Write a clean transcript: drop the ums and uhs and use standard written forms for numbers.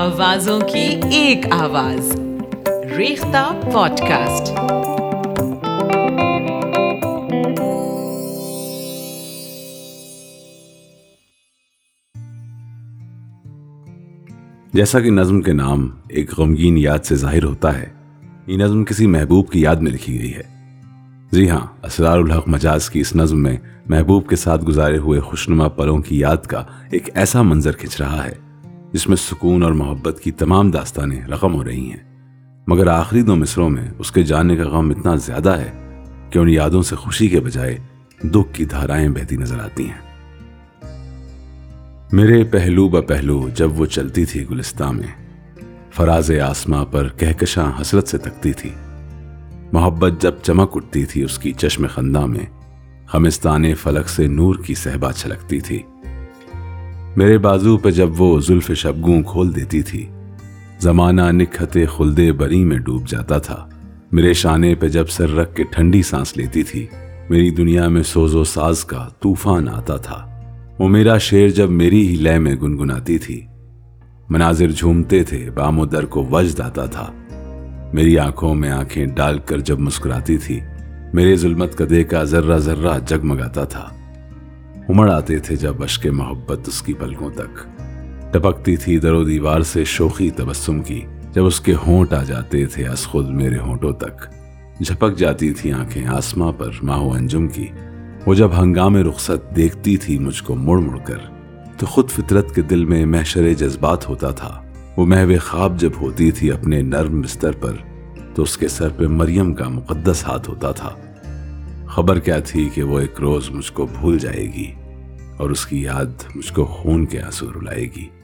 آوازوں کی ایک آواز، ریختہ پوڈ کاسٹ۔ جیسا کہ نظم کے نام ایک غمگین یاد سے ظاہر ہوتا ہے، یہ نظم کسی محبوب کی یاد میں لکھی گئی ہے۔ جی ہاں، اسرار الحق مجاز کی اس نظم میں محبوب کے ساتھ گزارے ہوئے خوشنما پلوں کی یاد کا ایک ایسا منظر کھنچ رہا ہے جس میں سکون اور محبت کی تمام داستانیں رقم ہو رہی ہیں، مگر آخری دو مصروں میں اس کے جانے کا غم اتنا زیادہ ہے کہ ان یادوں سے خوشی کے بجائے دکھ کی دھارائیں بہتی نظر آتی ہیں۔ میرے پہلو بہ پہلو جب وہ چلتی تھی گلستاں میں، فراز آسماں پر کہکشاں حسرت سے تکتی تھی، محبت جب چمک اٹھتی تھی اس کی چشم خنداں میں، خمستان فلک سے نور کی صحبا چھلکتی تھی، میرے بازو پہ جب وہ زلف شبگوں کھول دیتی تھی، زمانہ نکہت خلد بری میں ڈوب جاتا تھا، میرے شانے پہ جب سر رکھ کے ٹھنڈی سانس لیتی تھی، میری دنیا میں سوز و ساز کا طوفان آتا تھا، وہ میرا شعر جب میری ہی لے میں گنگناتی تھی، مناظر جھومتے تھے بام و در کو وجد آتا تھا، میری آنکھوں میں آنکھیں ڈال کر جب مسکراتی تھی، میرے ظلمت کدے کا ذرہ ذرہ جگمگاتا تھا، امڑ آتے تھے جب اشک محبت اس کی پلکوں تک، ٹپکتی تھی در و دیوار سے شوخی تبسم کی، جب اس کے ہونٹ آ جاتے تھے از خود میرے ہونٹوں تک، جھپک جاتی تھی آنکھیں آسماں پر ماہ و انجم کی، وہ جب ہنگام رخصت دیکھتی تھی مجھ کو مڑ مڑ کر، تو خود فطرت کے دل میں محشر جذبات ہوتا تھا، وہ محو خواب جب ہوتی تھی اپنے نرم بستر پر، تو اس کے سر پہ مریم کا مقدس ہاتھ ہوتا تھا، خبر کیا تھی کہ وہ ایک روز مجھ کو بھول جائے گی اور اس کی یاد مجھ کو خون کے آنسو رلائے گی۔